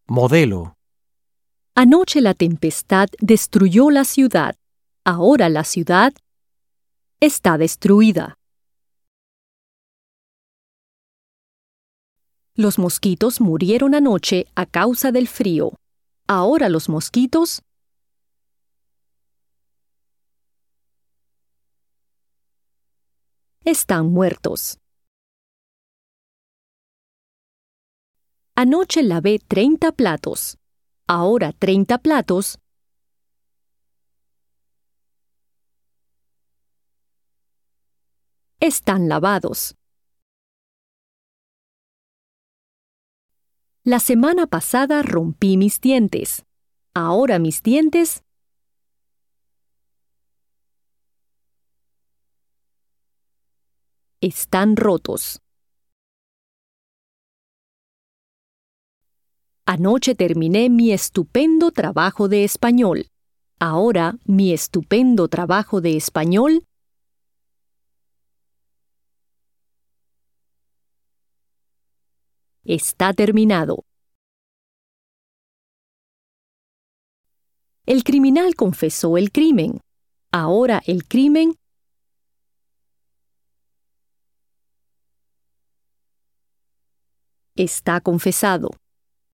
Modelo. Anoche la tempestad destruyó la ciudad. Ahora la ciudad está destruida. Los mosquitos murieron anoche a causa del frío. Ahora los mosquitos están muertos. Anoche lavé 30 platos. Ahora 30 platos están lavados. La semana pasada rompí mis dientes. Ahora mis dientes están rotos. Anoche terminé mi estupendo trabajo de español. Ahora mi estupendo trabajo de español está terminado. El criminal confesó el crimen. Ahora el crimen está confesado.